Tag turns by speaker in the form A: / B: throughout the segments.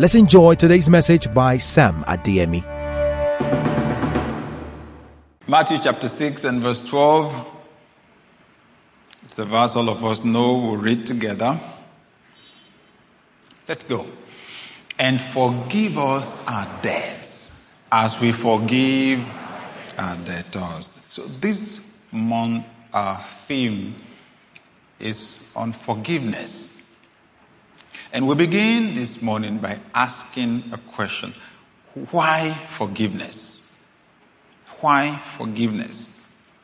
A: Let's enjoy today's message by Sam Adeyemi.
B: Matthew chapter 6 and verse 12. It's a verse all of us know. We'll read together. Let's go. And forgive us our debts as we forgive our debtors. So this month, our theme is on forgiveness. And we begin this morning by asking a question. Why forgiveness? Why forgiveness?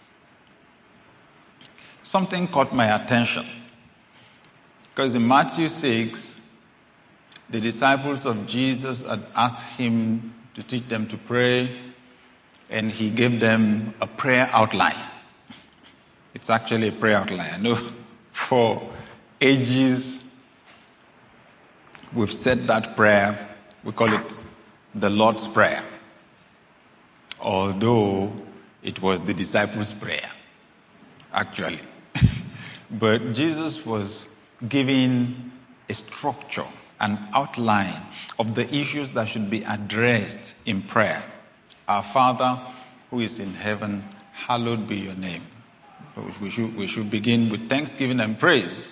B: Something caught my attention. Because in Matthew 6, the disciples of Jesus had asked him to teach them to pray, and he gave them a prayer outline. It's actually a prayer outline. I know for ages we've said that prayer. We call it the Lord's Prayer. Although it was the disciples' prayer, actually. But Jesus was giving a structure, an outline of the issues that should be addressed in prayer. Our Father who is in heaven, hallowed be your name. We should begin with thanksgiving and praise.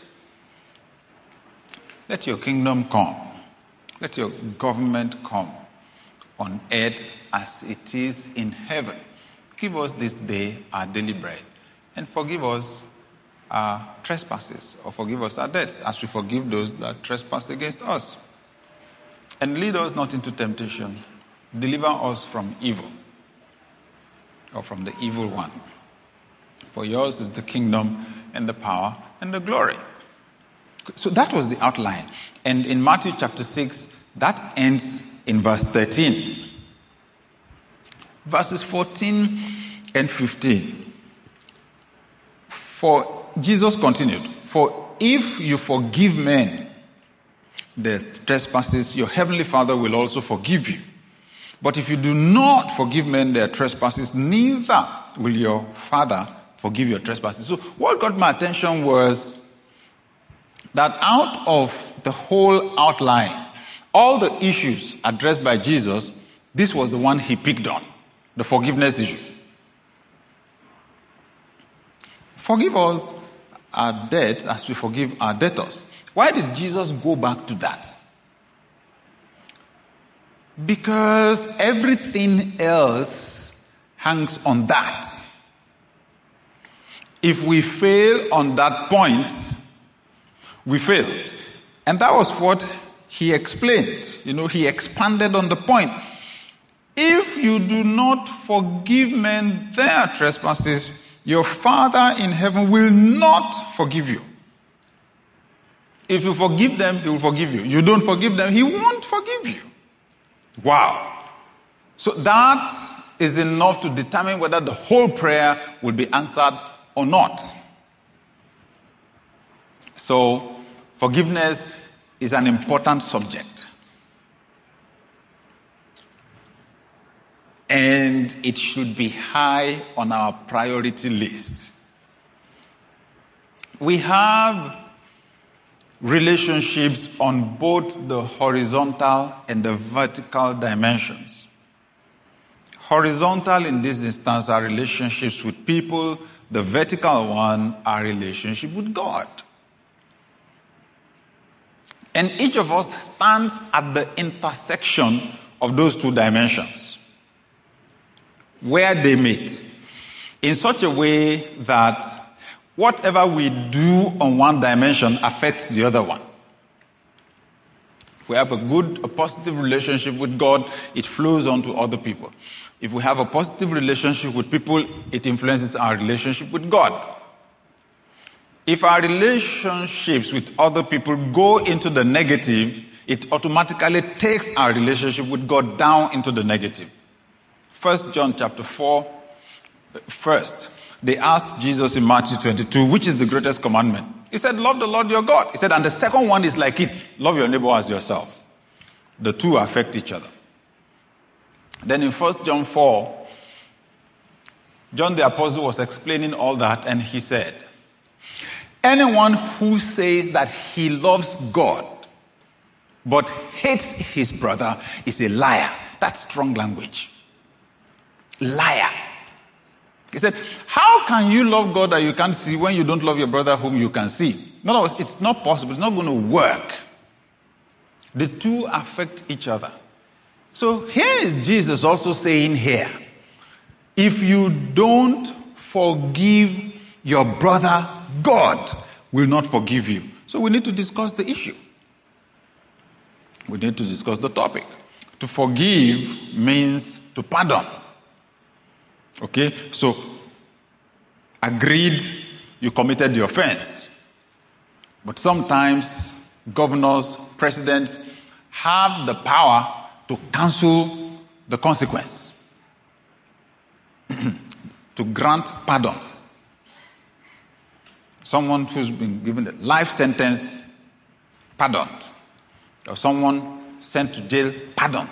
B: Let your kingdom come. Let your government come on earth as it is in heaven. Give us this day our daily bread, and forgive us our trespasses, or forgive us our debts as we forgive those that trespass against us. And lead us not into temptation. Deliver us from evil, or from the evil one. For yours is the kingdom and the power and the glory. So that was the outline. And in Matthew chapter 6, that ends in verse 13. Verses 14 and 15. For Jesus continued, for if you forgive men their trespasses, your heavenly Father will also forgive you. But if you do not forgive men their trespasses, neither will your Father forgive your trespasses. So what got my attention was that out of the whole outline, all the issues addressed by Jesus, this was the one he picked on, the forgiveness issue. Forgive us our debts as we forgive our debtors. Why did Jesus go back to that? Because everything else hangs on that. If we fail on that point, we failed. And that was what he explained. He expanded on the point. If you do not forgive men their trespasses, your Father in heaven will not forgive you. If you forgive them, he will forgive you. You don't forgive them, he won't forgive you. Wow. So that is enough to determine whether the whole prayer will be answered or not. So, forgiveness is an important subject. And it should be high on our priority list. We have relationships on both the horizontal and the vertical dimensions. Horizontal in this instance are relationships with people. The vertical one are relationship with God. And each of us stands at the intersection of those two dimensions, where they meet, in such a way that whatever we do on one dimension affects the other one. If we have a positive relationship with God, it flows on to other people. If we have a positive relationship with people, it influences our relationship with God. If our relationships with other people go into the negative, it automatically takes our relationship with God down into the negative. 1 John chapter 4, first, they asked Jesus in Matthew 22, which is the greatest commandment? He said, love the Lord your God. He said, and the second one is like it, love your neighbor as yourself. The two affect each other. Then in 1 John 4, John the Apostle was explaining all that, and he said, anyone who says that he loves God but hates his brother is a liar. That's strong language. Liar. He said, how can you love God that you can't see when you don't love your brother whom you can see? In other words, it's not possible. It's not going to work. The two affect each other. So here is Jesus also saying here, if you don't forgive your brother, God will not forgive you. So we need to discuss the issue. We need to discuss the topic. To forgive means to pardon. Okay, so agreed, you committed the offense. But sometimes governors, presidents have the power to cancel the consequence, to grant pardon. Someone who's been given a life sentence, pardoned. Or someone sent to jail, pardoned.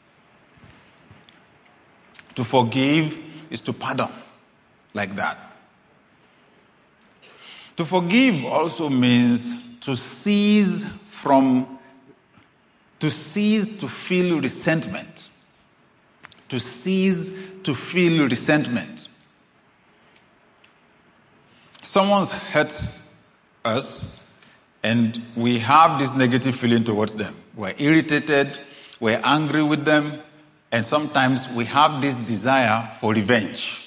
B: To forgive is to pardon, like that. To forgive also means to cease to feel resentment. To cease to feel resentment. Someone's hurt us and we have this negative feeling towards them. We're irritated, we're angry with them, and sometimes we have this desire for revenge.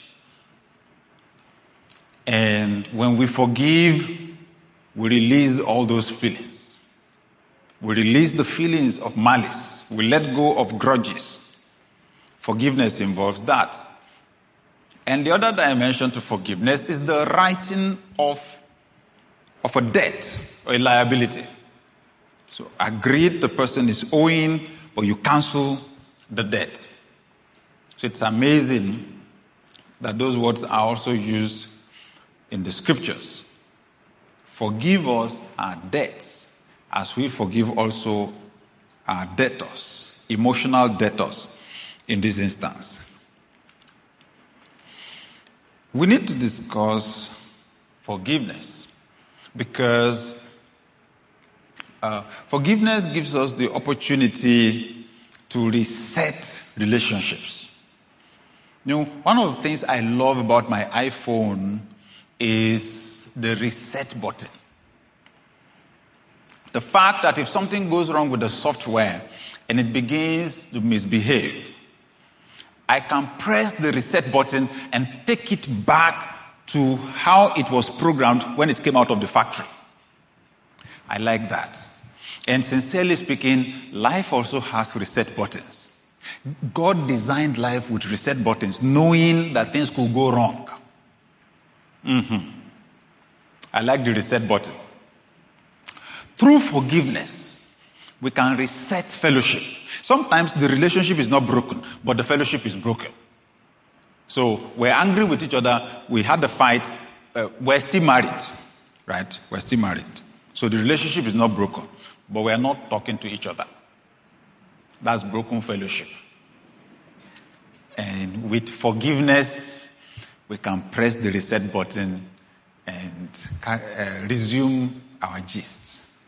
B: And when we forgive, we release all those feelings. We release the feelings of malice. We let go of grudges. Forgiveness involves that. And the other dimension to forgiveness is the writing of a debt or a liability. So agreed the person is owing, but you cancel the debt. So it's amazing that those words are also used in the scriptures. Forgive us our debts as we forgive also our debtors, emotional debtors in this instance. We need to discuss forgiveness because forgiveness gives us the opportunity to reset relationships. You know, one of the things I love about my iPhone is the reset button. The fact that if something goes wrong with the software and it begins to misbehave, I can press the reset button and take it back to how it was programmed when it came out of the factory. I like that. And sincerely speaking, life also has reset buttons. God designed life with reset buttons, knowing that things could go wrong. I like the reset button. Through forgiveness, we can reset fellowship. Sometimes the relationship is not broken, but the fellowship is broken. So we're angry with each other. We had a fight. We're still married, right? We're still married. So the relationship is not broken, but we're not talking to each other. That's broken fellowship. And with forgiveness, we can press the reset button and resume our gist.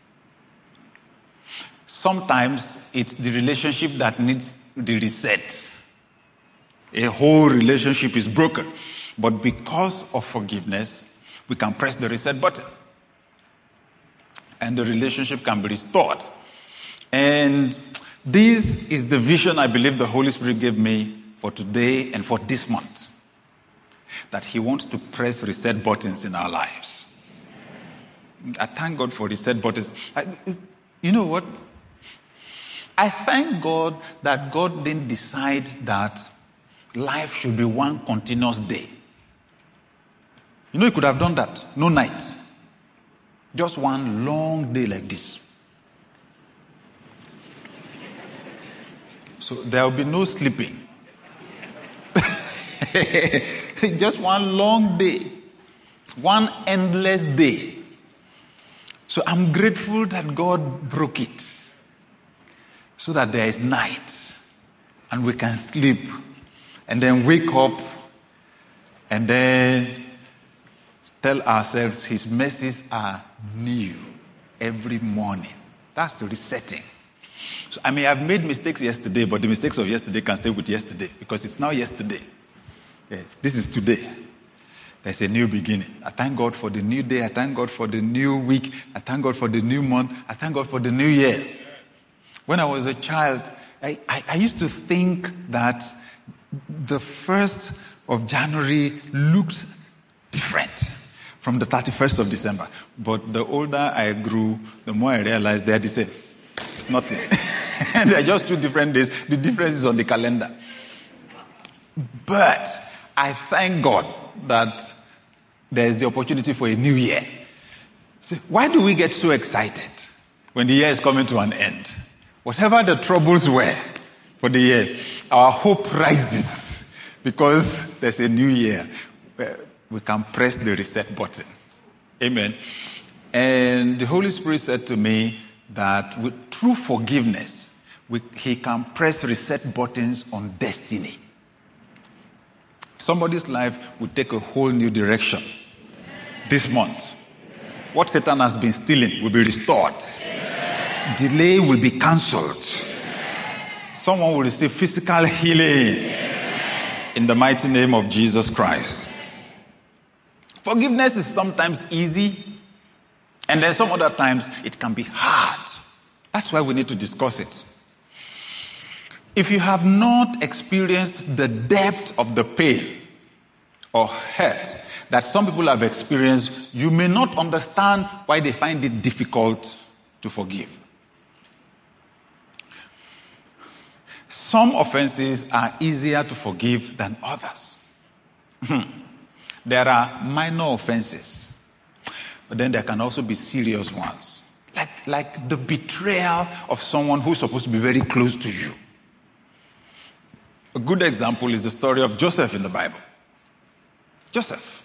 B: Sometimes it's the relationship that needs the reset. A whole relationship is broken. But because of forgiveness, we can press the reset button. And the relationship can be restored. And this is the vision I believe the Holy Spirit gave me for today and for this month. That He wants to press reset buttons in our lives. I thank God for reset buttons. You know what? I thank God that God didn't decide that life should be one continuous day. You know, He could have done that. No night. Just one long day like this. So there will be no sleeping. Just one long day. One endless day. So I'm grateful that God broke it. So that there is night. And we can sleep. And then wake up. And then tell ourselves His mercies are new every morning. That's resetting. So I may have made mistakes yesterday, but the mistakes of yesterday can stay with yesterday because it's now yesterday. Yeah, this is today. There's a new beginning. I thank God for the new day. I thank God for the new week. I thank God for the new month. I thank God for the new year. When I was a child, I used to think that the 1st of January looked different from the 31st of December. But the older I grew, the more I realized they're the same. It's nothing. They're just 2 different days. The difference is on the calendar. But I thank God that there is the opportunity for a new year. So why do we get so excited when the year is coming to an end? Whatever the troubles were for the year, our hope rises because there's a new year where we can press the reset button. Amen. And the Holy Spirit said to me that with true forgiveness, He can press reset buttons on destiny. Somebody's life will take a whole new direction this month. What Satan has been stealing will be restored. Delay will be cancelled. Someone will receive physical healing in the mighty name of Jesus Christ. Forgiveness is sometimes easy, and then some other times it can be hard. That's why we need to discuss it. If you have not experienced the depth of the pain or hurt that some people have experienced, you may not understand why they find it difficult to forgive. Some offenses are easier to forgive than others. There are minor offenses, but then there can also be serious ones. Like the betrayal of someone who's supposed to be very close to you. A good example is the story of Joseph in the Bible. Joseph,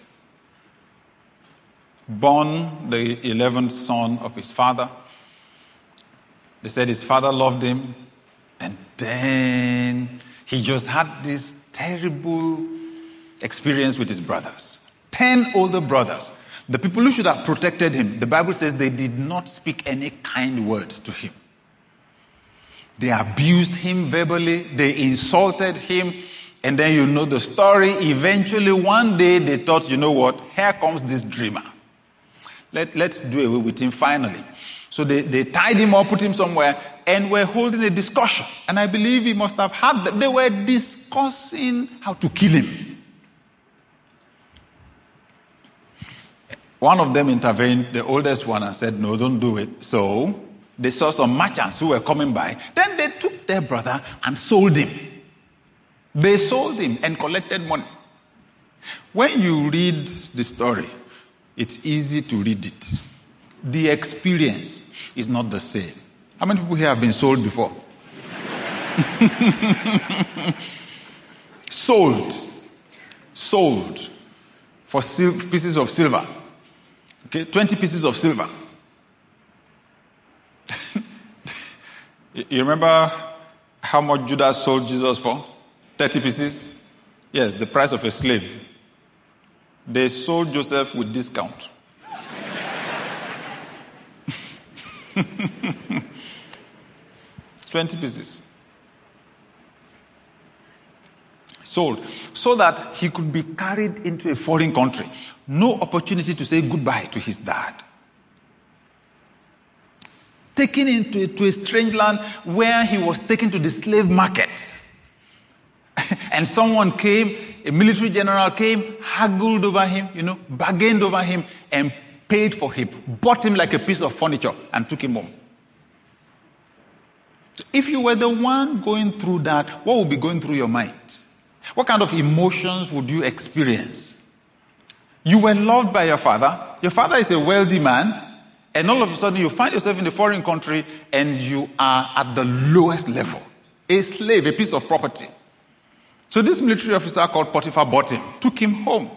B: born the 11th son of his father. They said his father loved him, and then he just had this terrible experience with his brothers. 10 older brothers. The people who should have protected him, the Bible says they did not speak any kind words to him. They abused him verbally, they insulted him, and then you know the story. Eventually, one day they thought, you know what, here comes this dreamer. Let's do away with him finally. So they tied him up, put him somewhere, and were holding a discussion. And I believe he must have had that. They were discussing how to kill him. One of them intervened, the oldest one, and said, no, don't do it. So they saw some merchants who were coming by. Then they took their brother and sold him. They sold him and collected money. When you read the story, it's easy to read it. The experience is not the same. How many people here have been sold before? Sold for pieces of silver. Okay, 20 pieces of silver. You remember how much Judas sold Jesus for? 30 pieces? Yes, the price of a slave. They sold Joseph with discount. $20 pieces. Sold. So that he could be carried into a foreign country. No opportunity to say goodbye to his dad. Taken into a strange land where he was taken to the slave market. And someone came, a military general came, haggled over him, bargained over him, and paid for him, bought him like a piece of furniture, and took him home. If you were the one going through that, what would be going through your mind? What kind of emotions would you experience? You were loved by your father. Your father is a wealthy man. And all of a sudden you find yourself in a foreign country and you are at the lowest level. A slave, a piece of property. So this military officer called Potiphar bought him, took him home.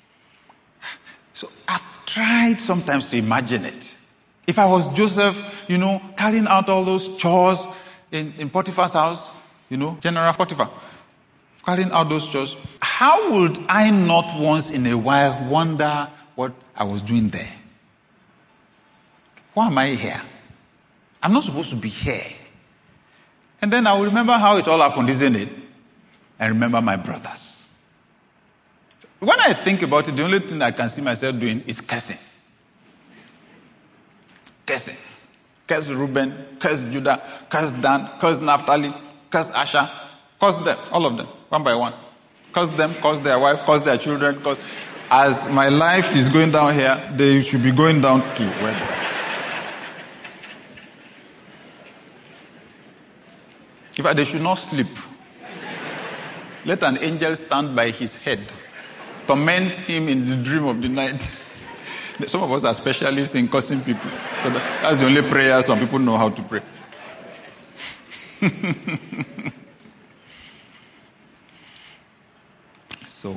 B: So I've tried sometimes to imagine it. If I was Joseph, carrying out all those chores in Potiphar's house, General Potiphar, carrying out those chores, how would I not once in a while wonder what I was doing there? Why am I here? I'm not supposed to be here. And then I will remember how it all happened, isn't it? And remember my brothers. When I think about it, the only thing I can see myself doing is cursing. Cursing. Curse Reuben, curse Judah, curse Dan, curse Naphtali, curse Asher, curse them, all of them, one by one. Curse them, curse their wife, curse their children, curse. As my life is going down here, they should be going down to where they are. In fact, they should not sleep. Let an angel stand by his head, torment him in the dream of the night. Some of us are specialists in cursing people. So that's the only prayer some people know how to pray. So,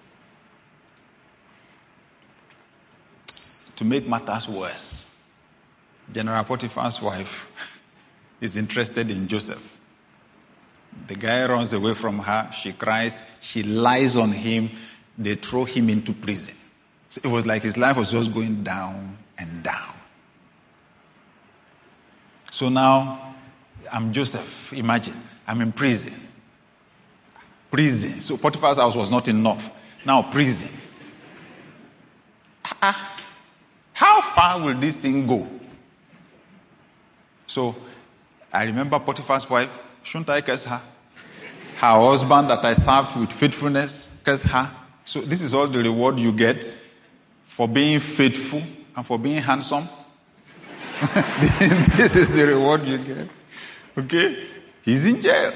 B: to make matters worse, General Potiphar's wife is interested in Joseph. The guy runs away from her. She cries. She lies on him. They throw him into prison. So it was like his life was just going down and down. So now, I'm Joseph. Imagine, I'm in prison. Prison. So Potiphar's house was not enough. Now prison. How far will this thing go? So I remember Potiphar's wife. Shouldn't I curse her? Her husband that I served with faithfulness, curse her. So this is all the reward you get for being faithful and for being handsome. This is the reward you get. Okay? He's in jail.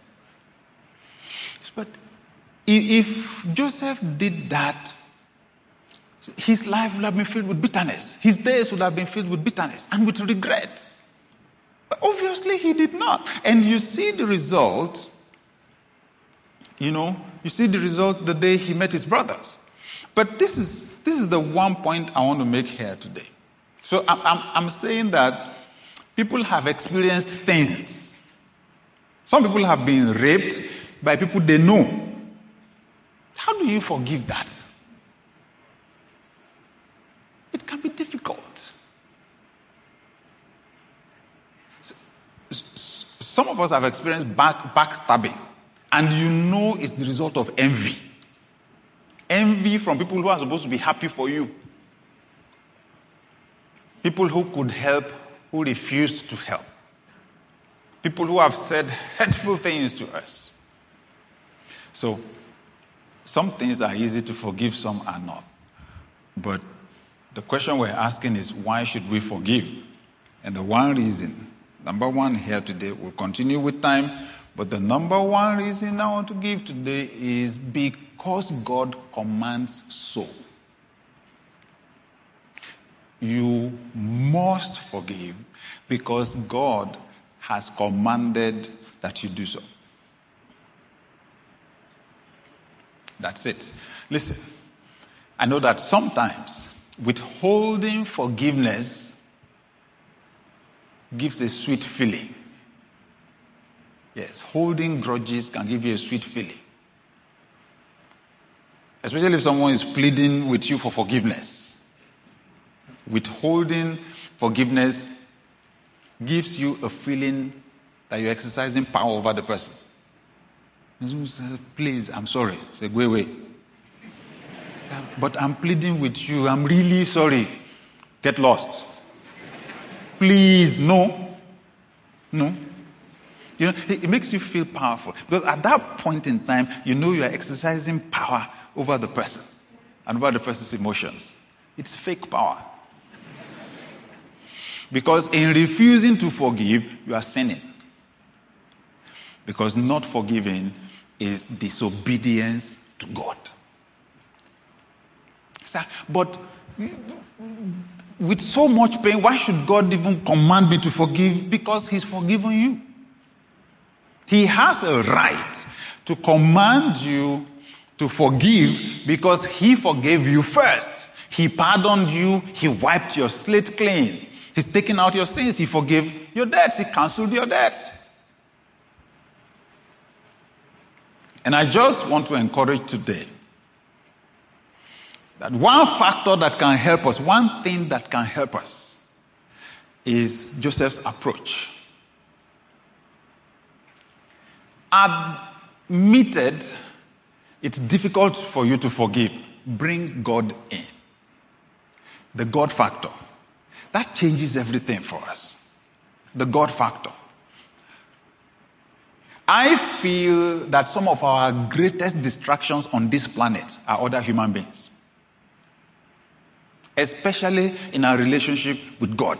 B: But if Joseph did that, his life would have been filled with bitterness. His days would have been filled with bitterness and with regret. But obviously he did not. And you see the result, you see the result the day he met his brothers. But this is the one point I want to make here today. So I'm saying that people have experienced things. Some people have been raped by people they know. How do you forgive that? It can be difficult. Some of us have experienced backstabbing, and it's the result of envy. Envy from people who are supposed to be happy for you. People who could help, who refused to help. People who have said hurtful things to us. So, some things are easy to forgive, some are not. But the question we're asking is, why should we forgive? And the one reason, number one here today, we'll continue with time, but the number one reason I want to give today is because God commands so. You must forgive because God has commanded that you do so. That's it. Listen, I know that sometimes withholding forgiveness gives a sweet feeling. Yes, holding grudges can give you a sweet feeling. Especially if someone is pleading with you for forgiveness. Withholding forgiveness gives you a feeling that you're exercising power over the person. Someone says, please, I'm sorry. Say, go away. But I'm pleading with you. I'm really sorry. Get lost. Please, no. It makes you feel powerful. Because at that point in time, you're exercising power over the person and over the person's emotions. It's fake power. Because in refusing to forgive, you are sinning. Because not forgiving is disobedience to God. But with so much pain, why should God even command me to forgive? Because He's forgiven you. He has a right to command you to forgive because He forgave you first. He pardoned you. He wiped your slate clean. He's taken out your sins. He forgave your debts. He canceled your debts. And I just want to encourage today that one factor that can help us, one thing that can help us is Joseph's approach. admitted it's difficult for you to forgive, bring God in. The God factor. That changes everything for us. The God factor. I feel that some of our greatest distractions on this planet are other human beings. Especially in our relationship with God.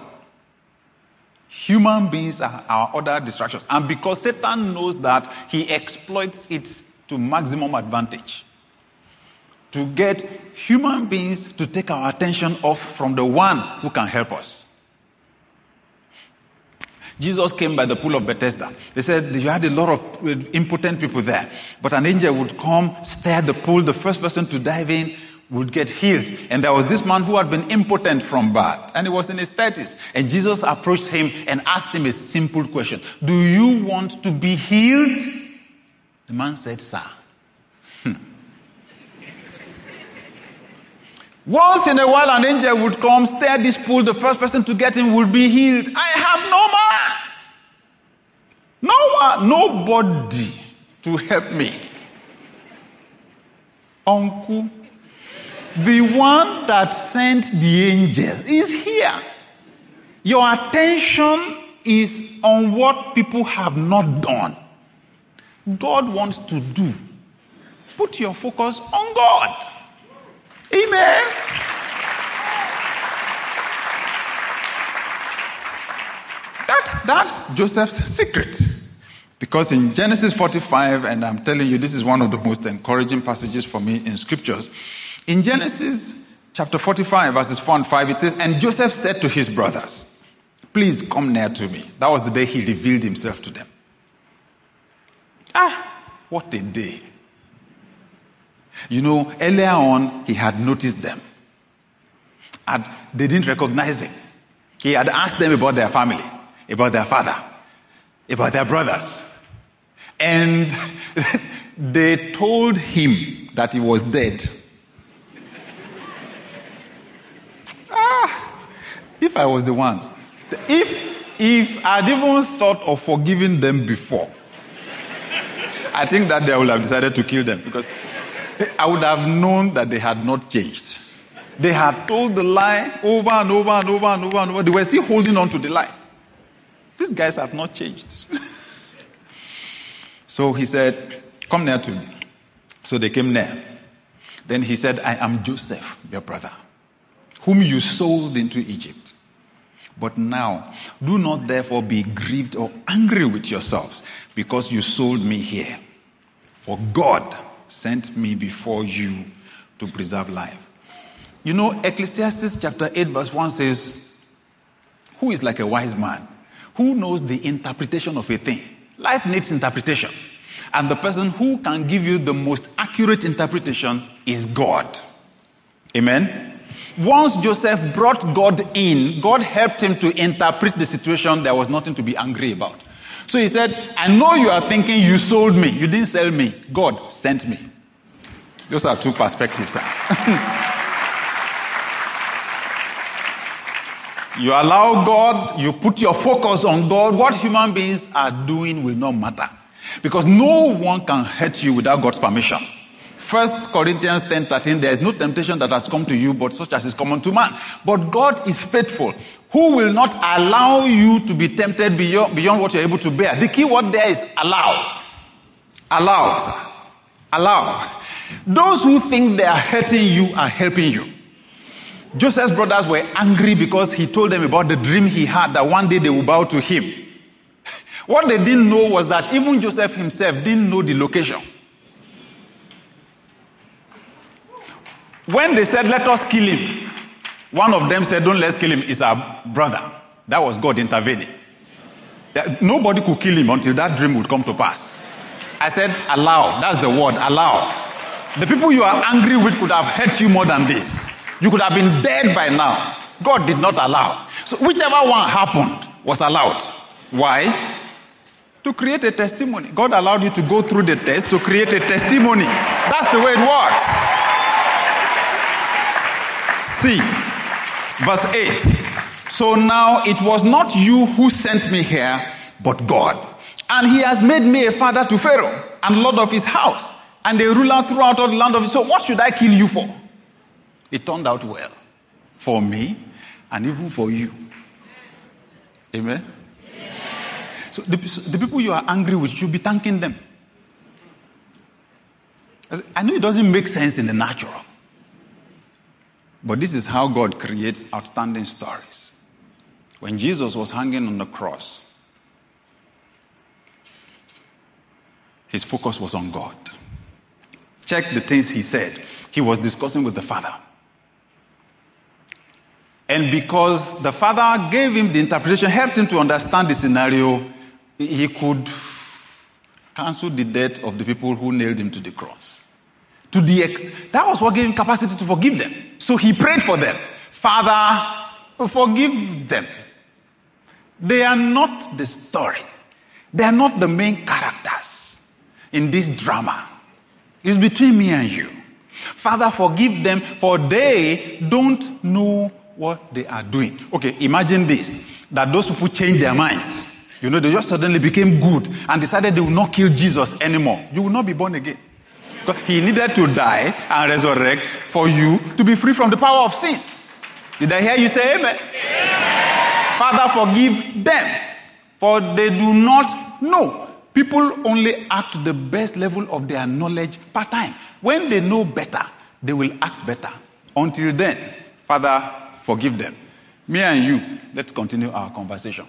B: Human beings are our other distractions. And because Satan knows that, he exploits it to maximum advantage. To get human beings to take our attention off from the one who can help us. Jesus came by the pool of Bethesda. They said you had a lot of impotent people there. But an angel would come, stir the pool. The first person to dive in would get healed. And there was this man who had been impotent from birth. And he was in his 30s. And Jesus approached him and asked him a simple question. Do you want to be healed? The man said, sir. Once in a while, an angel would come, stir this pool. The first person to get him will be healed. I have no man. Nobody to help me. Uncle, the one that sent the angel is here. Your attention is on what people have not done. God wants to do. Put your focus on God. Amen. That's Joseph's secret. Because in Genesis 45, and I'm telling you, this is one of the most encouraging passages for me in scriptures. In Genesis chapter 45, verses 4 and 5, it says, and Joseph said to his brothers, please come near to me. That was the day he revealed himself to them. What a day. You know, earlier on, he had noticed them. And they didn't recognize him. He had asked them about their family, about their father, about their brothers. And they told him that he was dead. If I was the one, if I'd even thought of forgiving them before, I think that they would have decided to kill them, because I would have known that they had not changed. They had told the lie over and over and over and over and over. They were still holding on to the lie. These guys have not changed. So he said, come near to me. So they came near. Then he said, I am Joseph, your brother, whom you sold into Egypt. But now, do not therefore be grieved or angry with yourselves, because you sold me here. For God sent me before you to preserve life. You know, Ecclesiastes chapter 8 verse 1 says, who is like a wise man? Who knows the interpretation of a thing? Life needs interpretation. And the person who can give you the most accurate interpretation is God. Amen? Once Joseph brought God in, God helped him to interpret the situation. There was nothing to be angry about. So he said, I know you are thinking you sold me. You didn't sell me. God sent me. Those are two perspectives. You allow God, you put your focus on God. What human beings are doing will not matter. Because no one can hurt you without God's permission. 1 Corinthians 10:13, there is no temptation that has come to you but such as is common to man. But God is faithful, who will not allow you to be tempted beyond what you're able to bear. The key word there is allow. Allow, sir. Allow. Those who think they are hurting you are helping you. Joseph's brothers were angry because he told them about the dream he had that one day they would bow to him. What they didn't know was that even Joseph himself didn't know the location. When they said, let us kill him, one of them said, don't let's kill him, it's our brother. That was God intervening. Nobody could kill him until that dream would come to pass. I said, allow. That's the word, allow. The people you are angry with could have hurt you more than this. You could have been dead by now. God did not allow. So whichever one happened was allowed. Why? To create a testimony. God allowed you to go through the test to create a testimony. That's the way it works. See, verse 8. So now it was not you who sent me here, but God. And he has made me a father to Pharaoh and lord of his house and a ruler throughout all the land of Israel. So what should I kill you for? It turned out well for me and even for you. Amen? So the people you are angry with, you should be thanking them. I know it doesn't make sense in the natural. But this is how God creates outstanding stories. When Jesus was hanging on the cross, his focus was on God. Check the things he said. He was discussing with the Father. And because the Father gave him the interpretation, helped him to understand the scenario, he could cancel the death of the people who nailed him to the cross. That was what gave him capacity to forgive them. So he prayed for them. Father, forgive them. They are not the story. They are not the main characters in this drama. It's between me and you. Father, forgive them, for they don't know what they are doing. Okay, imagine this, that those people changed their minds. They just suddenly became good and decided they will not kill Jesus anymore. You will not be born again. Because he needed to die and resurrect for you to be free from the power of sin. Did I hear you say amen? Yeah. Father, forgive them, for they do not know. People only act to the best level of their knowledge per time. When they know better, they will act better. Until then, Father, forgive them. Me and you, let's continue our conversation.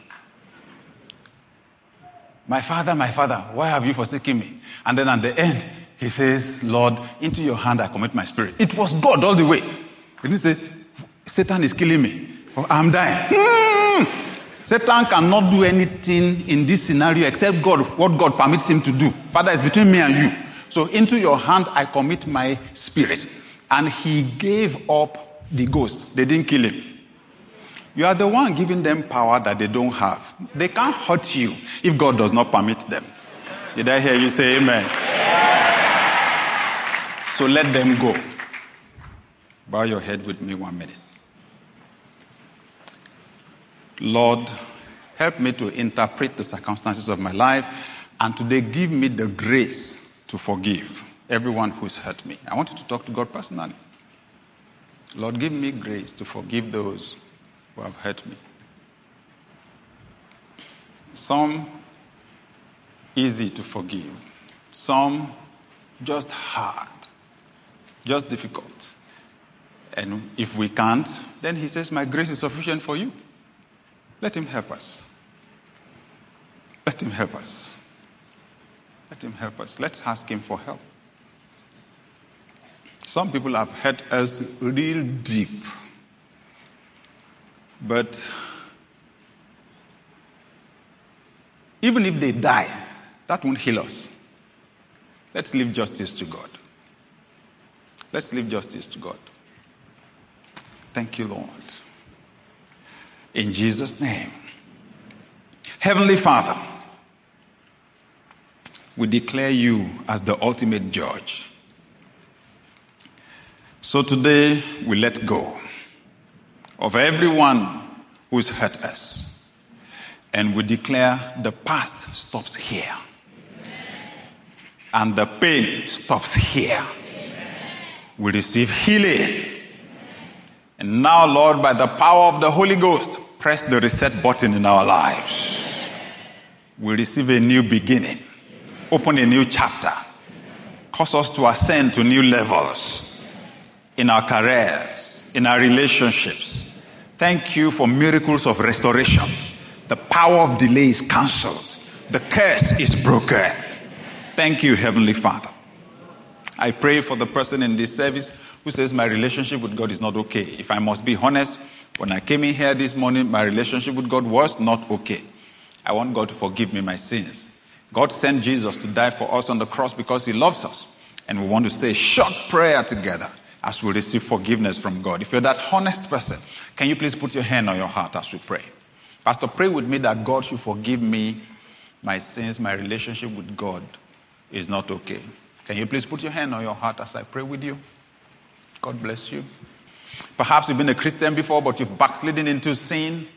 B: My father, why have you forsaken me? And then at the end, he says, Lord, into your hand I commit my spirit. It was God all the way. And he said, Satan is killing me. I'm dying. Satan cannot do anything in this scenario except what God permits him to do. Father, it's between me and you. So into your hand I commit my spirit. And he gave up the ghost. They didn't kill him. You are the one giving them power that they don't have. They can't hurt you if God does not permit them. Did I hear you say amen? So let them go. Bow your head with me 1 minute. Lord, help me to interpret the circumstances of my life, and today give me the grace to forgive everyone who's hurt me. I want you to talk to God personally. Lord, give me grace to forgive those who have hurt me. Some easy to forgive. Some just hard. Just difficult. And if we can't, then he says, my grace is sufficient for you. Let him help us. Let him help us. Let him help us. Let's ask him for help. Some people have hurt us real deep. But even if they die, that won't heal us. Let's leave justice to God. Let's leave justice to God. Thank you, Lord. In Jesus' name. Heavenly Father, we declare you as the ultimate judge. So today we let go of everyone who's hurt us. And we declare the past stops here. And the pain stops here. We receive healing. And now, Lord, by the power of the Holy Ghost, press the reset button in our lives. We receive a new beginning. Open a new chapter. Cause us to ascend to new levels in our careers, in our relationships. Thank you for miracles of restoration. The power of delay is cancelled. The curse is broken. Thank you, Heavenly Father. I pray for the person in this service who says my relationship with God is not okay. If I must be honest, when I came in here this morning, my relationship with God was not okay. I want God to forgive me my sins. God sent Jesus to die for us on the cross because he loves us. And we want to say a short prayer together as we receive forgiveness from God. If you're that honest person, can you please put your hand on your heart as we pray? Pastor, pray with me that God should forgive me my sins. My relationship with God is not okay. Can you please put your hand on your heart as I pray with you? God bless you. Perhaps you've been a Christian before, but you've backslidden into sin.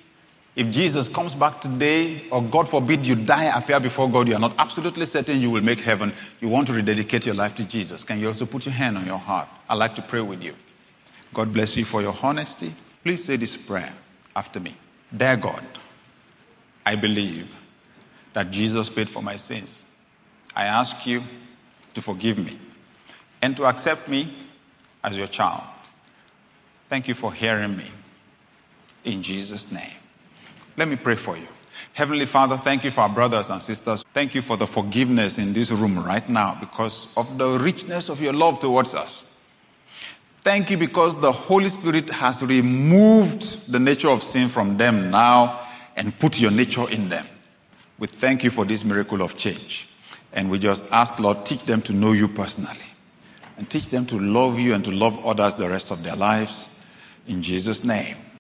B: If Jesus comes back today, or God forbid you die, appear before God, you are not absolutely certain you will make heaven, you want to rededicate your life to Jesus, can you also put your hand on your heart? I'd like to pray with you. God bless you for your honesty. Please say this prayer after me. Dear God, I believe that Jesus paid for my sins. I ask you to forgive me and to accept me as your child. Thank you for hearing me. In Jesus' name. Let me pray for you. Heavenly Father, thank you for our brothers and sisters. Thank you for the forgiveness in this room right now because of the richness of your love towards us. Thank you because the Holy Spirit has removed the nature of sin from them now and put your nature in them. We thank you for this miracle of change. And we just ask, Lord, teach them to know you personally. And teach them to love you and to love others the rest of their lives. In Jesus' name.